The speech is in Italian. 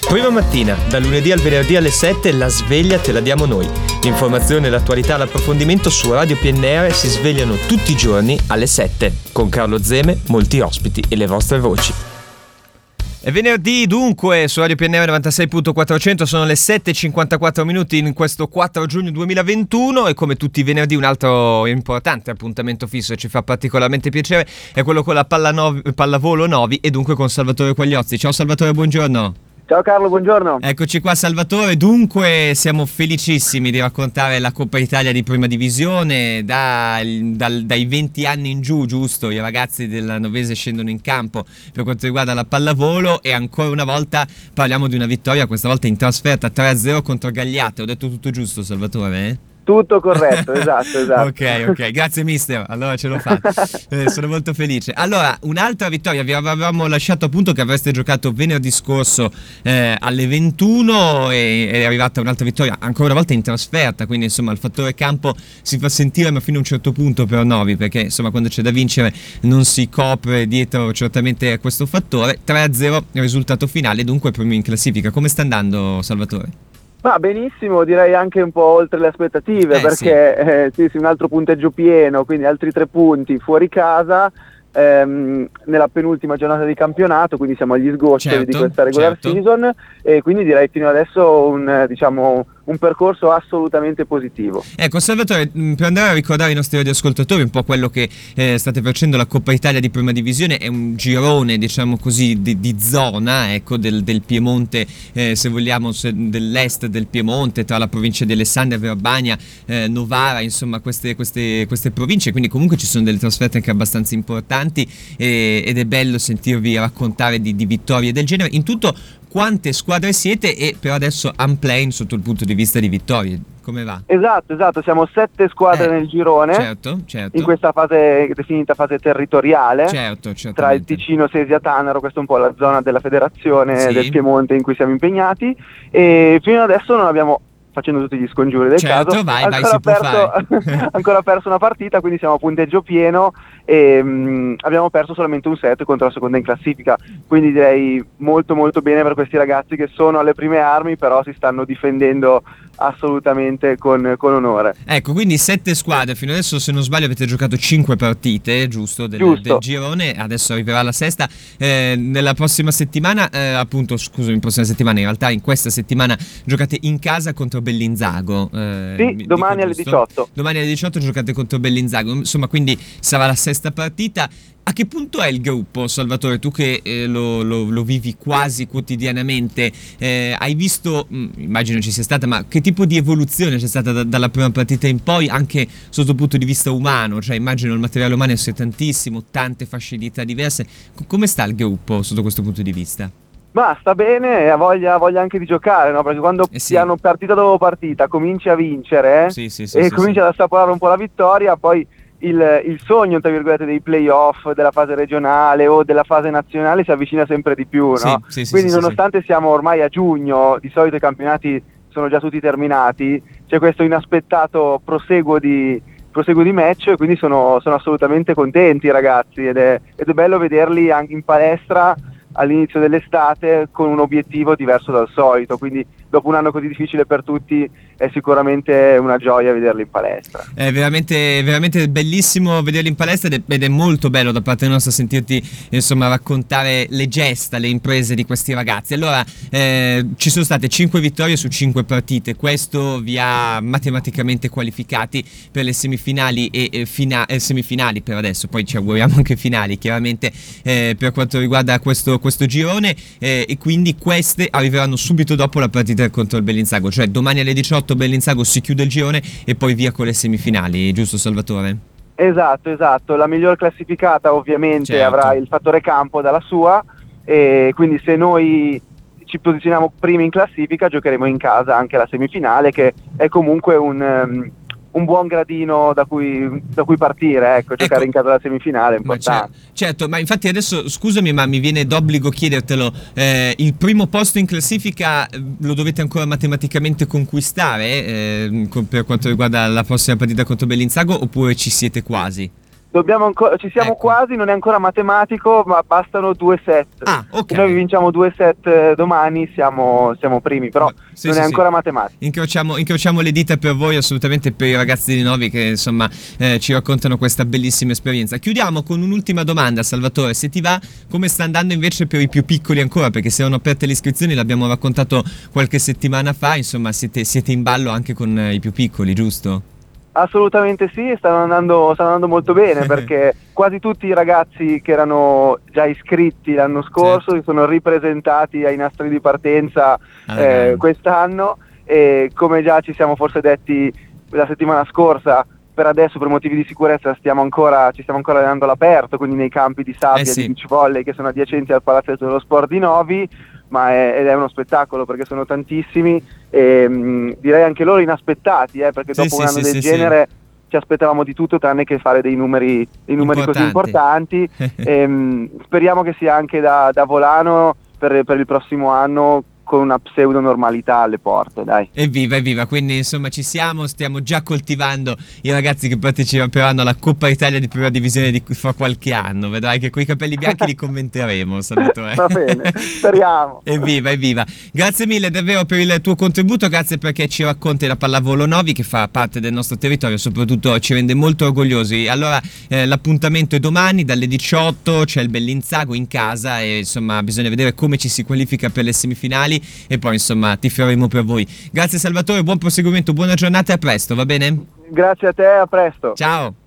Prima mattina, da lunedì al venerdì alle 7, la sveglia te la diamo noi. L'informazione, l'attualità, l'approfondimento su Radio PNR si svegliano tutti i giorni alle 7. Con Carlo Zeme, molti ospiti e le vostre voci. È venerdì dunque su Radio PNR 96.400, sono le 7.54 minuti in questo 4 giugno 2021 e come tutti i venerdì un altro importante appuntamento fisso e ci fa particolarmente piacere è quello con la pallavolo Novi e dunque con Salvatore Quagliozzi. Ciao Salvatore, buongiorno. Ciao Carlo, buongiorno. Eccoci qua Salvatore, dunque siamo felicissimi di raccontare la Coppa Italia di Prima Divisione dai 20 anni in giù, giusto? I ragazzi della Novese scendono in campo per quanto riguarda la pallavolo e ancora una volta parliamo di una vittoria, questa volta in trasferta 3-0 contro Gagliate. Ho detto tutto giusto Salvatore? Tutto corretto, esatto. Ok, grazie mister, allora ce lo fa. Sono molto felice. Allora, un'altra vittoria, vi avevamo lasciato appunto che avreste giocato venerdì scorso alle 21 e è arrivata un'altra vittoria, ancora una volta in trasferta, quindi insomma il fattore campo si fa sentire ma fino a un certo punto per Novi, perché insomma quando c'è da vincere non si copre dietro certamente a questo fattore. 3-0 il risultato finale, dunque primi in classifica. Come sta andando Salvatore? Ma benissimo, direi anche un po' oltre le aspettative, perché sì, un altro punteggio pieno, quindi altri 3 punti fuori casa nella penultima giornata di campionato, quindi siamo agli sgoccioli di questa regular season e quindi direi fino adesso un percorso assolutamente positivo. Ecco Salvatore, per andare a ricordare ai nostri radioascoltatori un po' quello che state facendo, la Coppa Italia di Prima Divisione è un girone diciamo così di zona, ecco, del Piemonte, se vogliamo dell'est del Piemonte, tra la provincia di Alessandria, Verbania, Novara, insomma queste province, quindi comunque ci sono delle trasferte anche abbastanza importanti ed è bello sentirvi raccontare di vittorie del genere. In tutto quante squadre siete e per adesso unplane sotto il punto di vista di vittorie, come va? Esatto, siamo 7 squadre nel girone, certo. in questa fase definita fase territoriale, tra il Ticino, Sesia, Tanaro, questa è un po' la zona della federazione del Piemonte in cui siamo impegnati e fino adesso non abbiamo, facendo tutti gli scongiuri del caso, ancora perso una partita, quindi siamo a punteggio pieno e abbiamo perso solamente un set contro la seconda in classifica, quindi direi molto molto bene per questi ragazzi che sono alle prime armi, però si stanno difendendo assolutamente con onore. Ecco, quindi 7 squadre, fino adesso se non sbaglio avete giocato 5 partite, giusto? Del girone, adesso arriverà la sesta, nella prossima settimana, in realtà in questa settimana giocate in casa contro Bellinzago. Domani alle 18. Domani alle 18 giocate contro Bellinzago, insomma quindi sarà la sesta partita. A che punto è il gruppo, Salvatore? Tu che lo vivi quasi quotidianamente, hai visto, immagino ci sia stata, ma che tipo di evoluzione c'è stata dalla prima partita in poi, anche sotto il punto di vista umano? Cioè immagino il materiale umano sia tantissimo, tante fasce di età diverse. Come sta il gruppo sotto questo punto di vista? Ma sta bene, ha voglia anche di giocare, no? Perché quando piano partita dopo partita cominci a vincere cominci ad assaporare un po' la vittoria, poi il sogno tra virgolette dei playoff, della fase regionale o della fase nazionale si avvicina sempre di più, no? Quindi nonostante siamo ormai a giugno, di solito i campionati sono già tutti terminati, c'è questo inaspettato proseguo di match e quindi sono assolutamente contenti i ragazzi ed è bello vederli anche in palestra all'inizio dell'estate con un obiettivo diverso dal solito, quindi dopo un anno così difficile per tutti è sicuramente una gioia vederli in palestra. È veramente bellissimo vederli in palestra ed è molto bello da parte nostra sentirti insomma raccontare le gesta, le imprese di questi ragazzi. Allora ci sono state 5 vittorie su 5 partite, questo vi ha matematicamente qualificati per le semifinali e semifinali per adesso, poi ci auguriamo anche finali chiaramente per quanto riguarda questo girone e quindi queste arriveranno subito dopo la partita contro il Bellinzago, cioè domani alle 18 Bellinzago si chiude il girone e poi via con le semifinali, giusto Salvatore? Esatto, la miglior classificata ovviamente avrà il fattore campo dalla sua e quindi se noi ci posizioniamo primi in classifica giocheremo in casa anche la semifinale, che è comunque un buon gradino da cui partire, giocare in casa la semifinale è importante. Certo, ma infatti adesso scusami ma mi viene d'obbligo chiedertelo, il primo posto in classifica lo dovete ancora matematicamente conquistare per quanto riguarda la prossima partita contro Bellinzago oppure ci siete quasi? Ci siamo quasi, non è ancora matematico, ma bastano 2 set. Okay. Se noi vinciamo 2 set domani siamo primi, però non è ancora matematico. Incrociamo le dita per voi, assolutamente, per i ragazzi di Novi che insomma ci raccontano questa bellissima esperienza. Chiudiamo con un'ultima domanda, Salvatore, se ti va, come sta andando invece per i più piccoli ancora, perché se erano aperte le iscrizioni, l'abbiamo raccontato qualche settimana fa, insomma siete in ballo anche con i più piccoli, giusto? Assolutamente sì, stanno andando molto bene perché quasi tutti i ragazzi che erano già iscritti l'anno scorso si sono ripresentati ai nastri di partenza quest'anno, e come già ci siamo forse detti la settimana scorsa, per adesso per motivi di sicurezza ci stiamo ancora allenando all'aperto, quindi nei campi di sabbia di beach volley che sono adiacenti al Palazzetto dello Sport di Novi, ed è uno spettacolo perché sono tantissimi e direi anche loro inaspettati, perché dopo un anno del genere ci aspettavamo di tutto tranne che fare dei numeri così importanti. Speriamo che sia anche da volano per il prossimo anno, con una pseudo normalità alle porte, dai. Evviva, quindi insomma stiamo già coltivando i ragazzi che parteciperanno alla Coppa Italia di prima divisione fra qualche anno, vedrai che coi capelli bianchi li commenteremo, Salvatore. Va bene, speriamo. Evviva. Grazie mille davvero per il tuo contributo, grazie perché ci racconti la pallavolo Novi che fa parte del nostro territorio, soprattutto ci rende molto orgogliosi. Allora l'appuntamento è domani dalle 18, c'è il Bellinzago in casa e insomma bisogna vedere come ci si qualifica per le semifinali e poi insomma tiferemo per voi. Grazie Salvatore, buon proseguimento, buona giornata e a presto, va bene? Grazie a te, a presto. Ciao.